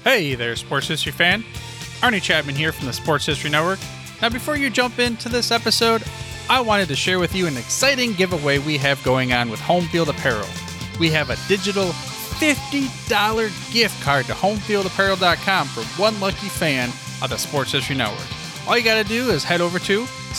Hey there, Sports History fan. Arnie Chapman here from the Sports History Network. Now, before you jump into this episode, I wanted to share with you an exciting giveaway we have going on with Home Field Apparel. We have a digital $50 gift card to homefieldapparel.com for one lucky fan of the Sports History Network. All you got to do is head over to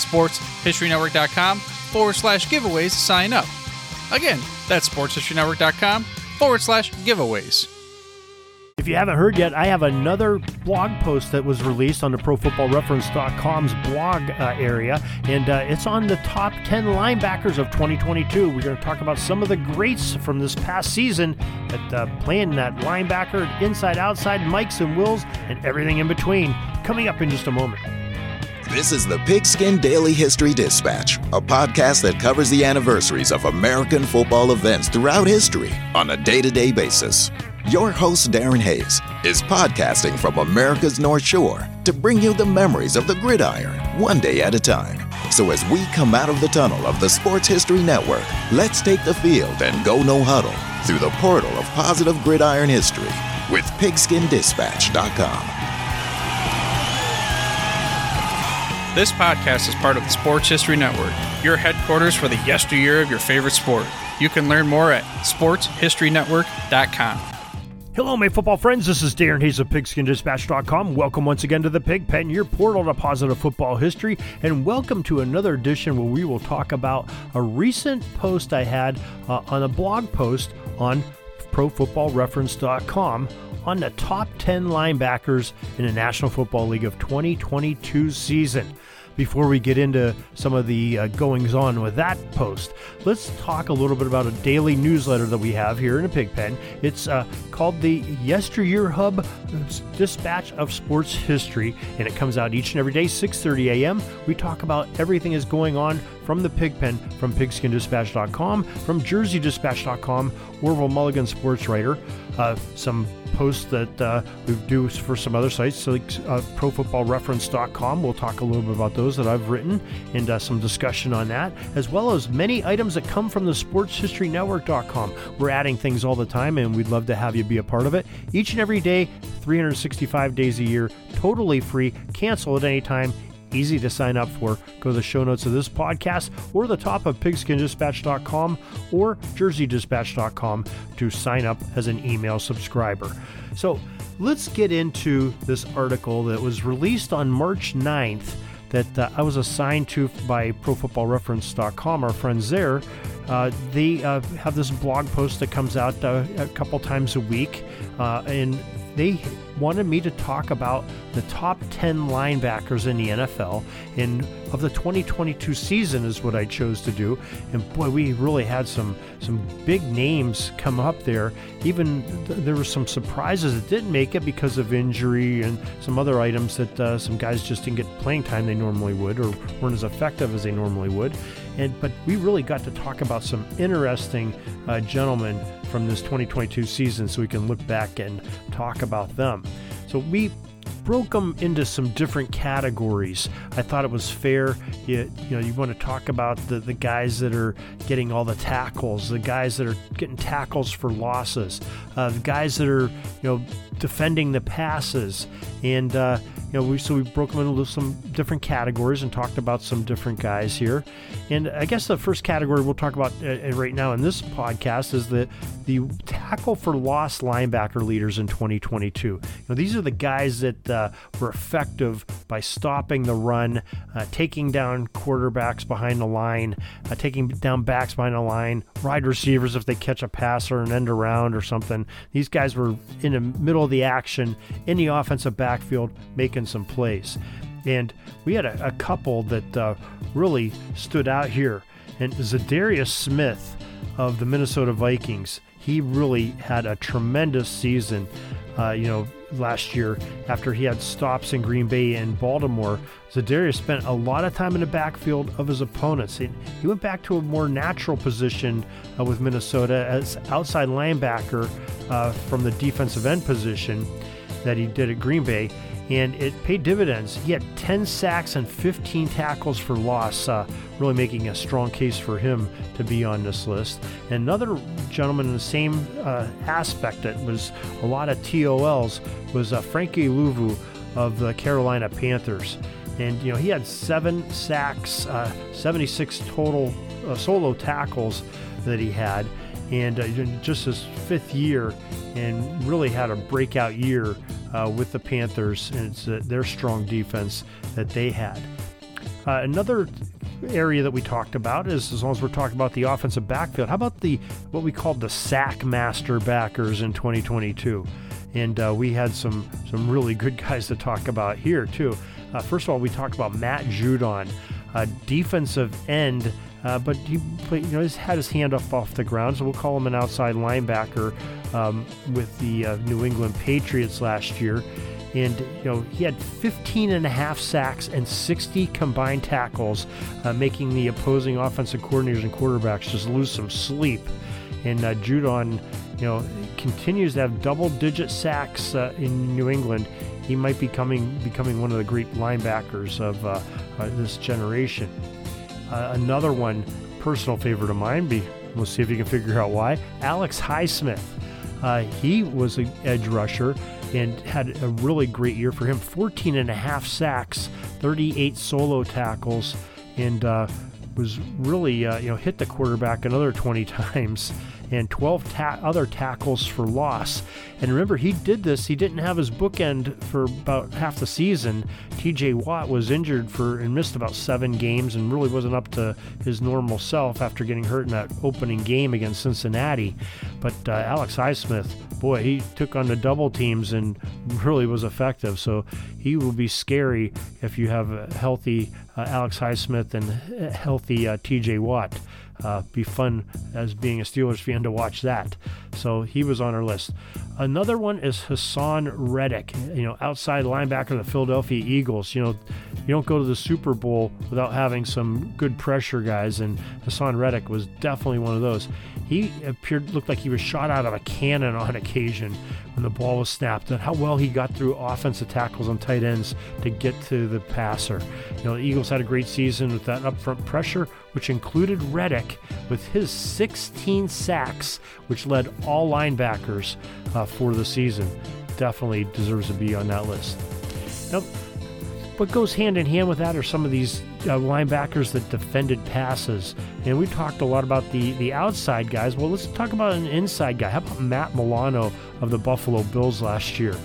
sportshistorynetwork.com/giveaways to sign up. Again, that's sportshistorynetwork.com/giveaways. If you haven't heard yet, I have another blog post that was released on the ProFootballReference.com's blog area, and it's on the top 10 linebackers of 2022. We're going to talk about some of the greats from this past season that playing that linebacker, inside, outside, Mikes and Wills, and everything in between. Coming up in just a moment. This is the Pigskin Daily History Dispatch, a podcast that covers the anniversaries of American football events throughout history on a day-to-day basis. Your host, Darren Hayes, is podcasting from America's North Shore to bring you the memories of the gridiron one day at a time. So as we come out of the tunnel of the Sports History Network, let's take the field and go no huddle through the portal of positive gridiron history with pigskindispatch.com. This podcast is part of the Sports History Network, your headquarters for the yesteryear of your favorite sport. You can learn more at sportshistorynetwork.com. Hello, my football friends. This is Darren Hayes of pigskindispatch.com. Welcome once again to the Pig Pen, your portal to positive football history, and welcome to another edition where we will talk about a recent post I had on a blog post on ProFootballReference.com on the top 10 linebackers in the National Football League of 2022 season. Before we get into some of the goings-on with that post, let's talk a little bit about a daily newsletter that we have here in the Pig Pen. It's called the Yesteryear Hub Dispatch of Sports History, and it comes out each and every day, 6:30 a.m. We talk about everything that's going on from the Pig Pen, from pigskindispatch.com, from jerseydispatch.com, Orville Mulligan sports writer, some posts that we do for some other sites, like ProFootballReference.com. We'll talk a little bit about those that I've written and some discussion on that, as well as many items that come from the SportsHistoryNetwork.com. We're adding things all the time, and we'd love to have you be a part of it. Each and every day, 365 days a year, totally free. Cancel at any time. Easy to sign up for. Go to the show notes of this podcast or the top of pigskindispatch.com or jerseydispatch.com to sign up as an email subscriber. So let's get into this article that was released on March 9th that I was assigned to by ProFootballReference.com, our friends there. They have this blog post that comes out a couple times a week, and they wanted me to talk about the top 10 linebackers in the NFL and of the 2022 season is what I chose to do. And boy, we really had some big names come up there. Even there were some surprises that didn't make it because of injury and some other items that some guys just didn't get playing time they normally would or weren't as effective as they normally would. But we really got to talk about some interesting gentlemen from this 2022 season so we can look back and talk about them. So we broke them into some different categories. I thought it was fair. You want to talk about the guys that are getting all the tackles, the guys that are getting tackles for losses, the guys that are defending the passes, and we broke them into some different categories and talked about some different guys here. And I guess the first category we'll talk about right now in this podcast is the tackle for loss linebacker leaders in 2022. These are the guys that were effective by stopping the run, taking down quarterbacks behind the line, taking down backs behind the line, wide receivers if they catch a pass or an end around or something. These guys were in the middle of the action in the offensive backfield making some plays. And we had a couple that really stood out here. And Zadarius Smith of the Minnesota Vikings, he really had a tremendous season, last year after he had stops in Green Bay and Baltimore. Zadarius spent a lot of time in the backfield of his opponents. He went back to a more natural position with Minnesota as outside linebacker from the defensive end position. that he did at Green Bay, and it paid dividends. He had 10 sacks and 15 tackles for loss, really making a strong case for him to be on this list. And another gentleman in the same aspect that was a lot of TOLs was Frankie Luvu of the Carolina Panthers. And, he had 7 sacks, 76 total solo tackles that he had, and just his 5th year, and really had a breakout year with the Panthers, and it's their strong defense that they had. Another area that we talked about is, as long as we're talking about the offensive backfield, how about what we called the sack master backers in 2022? And we had some really good guys to talk about here too. First of all, we talked about Matt Judon, defensive end, but he he's had his hand up off the ground, so we'll call him an outside linebacker with the New England Patriots last year. And he had 15 and a half sacks and 60 combined tackles, making the opposing offensive coordinators and quarterbacks just lose some sleep. And Judon, continues to have double-digit sacks in New England. He might be becoming one of the great linebackers of this generation. Another one, personal favorite of mine, we'll see if you can figure out why, Alex Highsmith. He was an edge rusher and had a really great year for him. 14 and a half sacks, 38 solo tackles, and was really, hit the quarterback another 20 times, and 12 other tackles for loss. And remember, he didn't have his bookend for about half the season. TJ Watt was injured and missed about 7 games and really wasn't up to his normal self after getting hurt in that opening game against Cincinnati. But Alex Highsmith, boy, he took on the double teams and really was effective. So he will be scary if you have a healthy Alex Highsmith and healthy TJ Watt. Be fun as being a Steelers fan to watch that. So he was on our list. Another one is Hassan Reddick, outside linebacker of the Philadelphia Eagles. You don't go to the Super Bowl without having some good pressure guys, and Hassan Reddick was definitely one of those. He looked like he was shot out of a cannon on occasion when the ball was snapped, and how well he got through offensive tackles on tight ends to get to the passer. The Eagles had a great season with that upfront pressure, which included Reddick with his 16 sacks, which led all linebackers for the season. Definitely deserves to be on that list. Now, what goes hand in hand with that are some of these linebackers that defended passes. And we talked a lot about the outside guys. Well, let's talk about an inside guy. How about Matt Milano of the Buffalo Bills last year?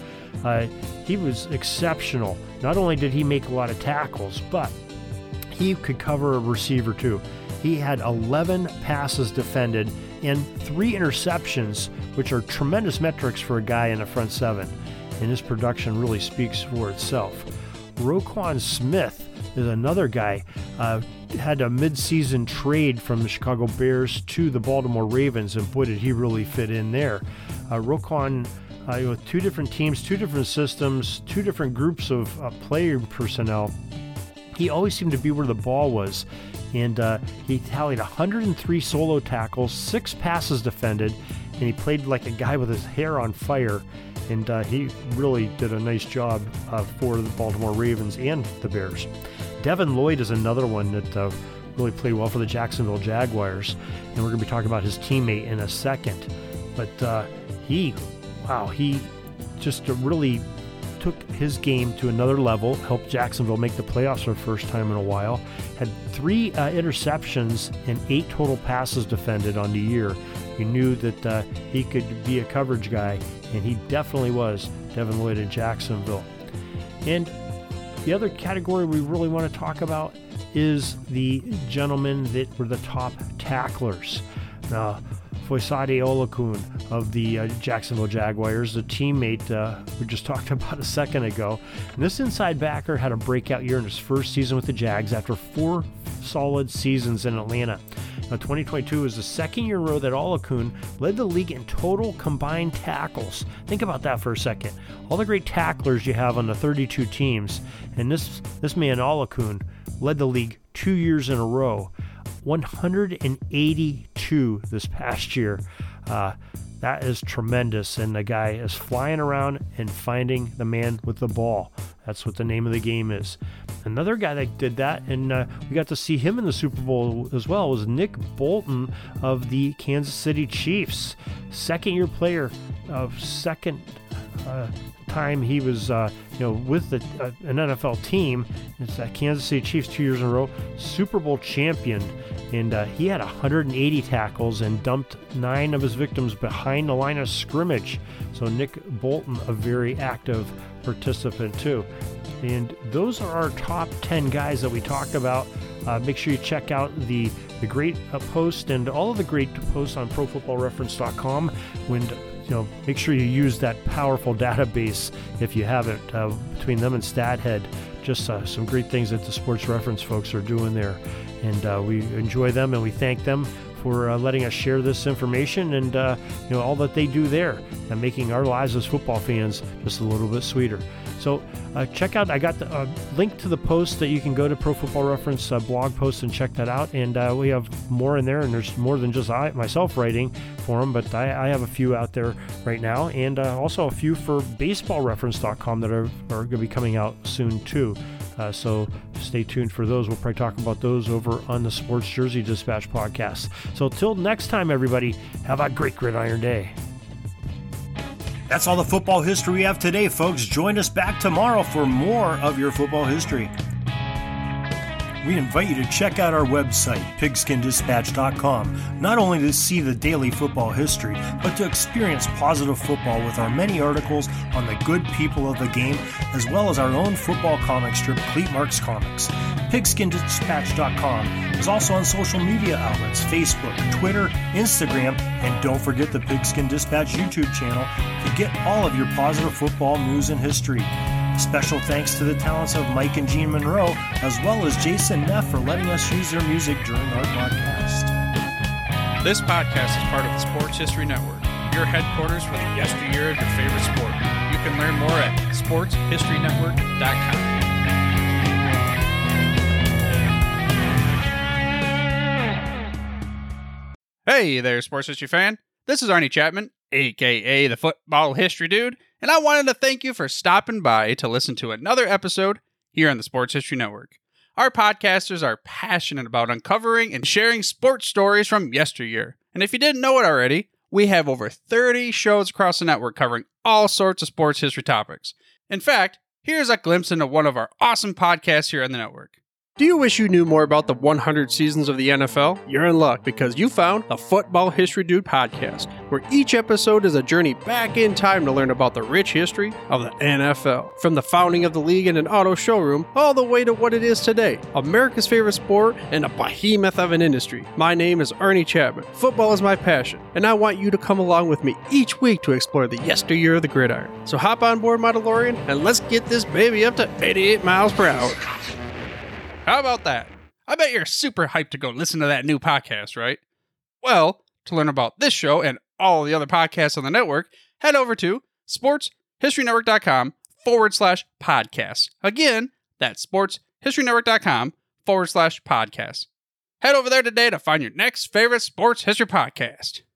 He was exceptional. Not only did he make a lot of tackles, but he could cover a receiver too. He had 11 passes defended and 3 interceptions, which are tremendous metrics for a guy in the front 7. And his production really speaks for itself. Roquan Smith is another guy, had a midseason trade from the Chicago Bears to the Baltimore Ravens, and boy, did he really fit in there. Roquan, with 2 different teams, 2 different systems, 2 different groups of player personnel, he always seemed to be where the ball was. And he tallied 103 solo tackles, 6 passes defended, and he played like a guy with his hair on fire. And he really did a nice job for the Baltimore Ravens and the Bears. Devin Lloyd is another one that really played well for the Jacksonville Jaguars, and we're going to be talking about his teammate in a second. But he just really took his game to another level, helped Jacksonville make the playoffs for the first time in a while, had 3 interceptions and 8 total passes defended on the year. You knew that he could be a coverage guy, and he definitely was. Devin Lloyd in Jacksonville. And the other category we really want to talk about is the gentlemen that were the top tacklers. Now, Foyesade Olakun of the Jacksonville Jaguars, the teammate we just talked about a second ago. And this inside backer had a breakout year in his first season with the Jags after 4 solid seasons in Atlanta. Now, 2022 was the second year in a row that Olakun led the league in total combined tackles. Think about that for a second. All the great tacklers you have on the 32 teams, and this man Olakun led the league 2 years in a row. 182 this past year. That is tremendous, and the guy is flying around and finding the man with the ball. That's what the name of the game is. Another guy that did that, and we got to see him in the Super Bowl as well, was Nick Bolton of the Kansas City Chiefs. Second-year player of second time he was with an NFL team. It's Kansas City Chiefs 2 years in a row, Super Bowl champion, and he had 180 tackles and dumped 9 of his victims behind the line of scrimmage. So Nick Bolton, a very active participant too. And those are our top 10 guys that we talked about. Make sure you check out the great post and all of the great posts on ProFootballReference.com. Make sure you use that powerful database if you have it, between them and StatHead. Just some great things that the Sports Reference folks are doing there. And we enjoy them and we thank them for letting us share this information and all that they do there and making our lives as football fans just a little bit sweeter. So check out, I got the link to the post that you can go to Pro Football Reference blog post and check that out. And we have more in there, and there's more than just myself writing for them, but I have a few out there right now, and also a few for BaseballReference.com that are going to be coming out soon too. So stay tuned for those. We'll probably talk about those over on the Sports Jersey Dispatch podcast. So till next time, everybody, have a great Gridiron Day. That's all the football history we have today, folks. Join us back tomorrow for more of your football history. We invite you to check out our website, pigskindispatch.com, not only to see the daily football history, but to experience positive football with our many articles on the good people of the game, as well as our own football comic strip, Cleat Marks Comics. Pigskindispatch.com is also on social media outlets, Facebook, Twitter, Instagram, and don't forget the Pigskin Dispatch YouTube channel to get all of your positive football news and history. Special thanks to the talents of Mike and Gene Monroe, as well as Jason Neff for letting us use their music during our podcast. This podcast is part of the Sports History Network, your headquarters for the yesteryear of your favorite sport. You can learn more at sportshistorynetwork.com. Hey there, sports history fan. This is Arnie Chapman, aka the Football History Dude, and I wanted to thank you for stopping by to listen to another episode here on the Sports History Network. Our podcasters are passionate about uncovering and sharing sports stories from yesteryear. And if you didn't know it already, we have over 30 shows across the network covering all sorts of sports history topics. In fact, here's a glimpse into one of our awesome podcasts here on the network. Do you wish you knew more about the 100 seasons of the NFL? You're in luck because you found the Football History Dude podcast, where each episode is a journey back in time to learn about the rich history of the NFL. From the founding of the league in an auto showroom, all the way to what it is today, America's favorite sport and a behemoth of an industry. My name is Arnie Chapman. Football is my passion, and I want you to come along with me each week to explore the yesteryear of the gridiron. So hop on board my DeLorean and let's get this baby up to 88 miles per hour. How about that? I bet you're super hyped to go listen to that new podcast, right? Well, to learn about this show and all the other podcasts on the network, head over to sportshistorynetwork.com/podcasts. Again, that's sportshistorynetwork.com/podcasts. Head over there today to find your next favorite sports history podcast.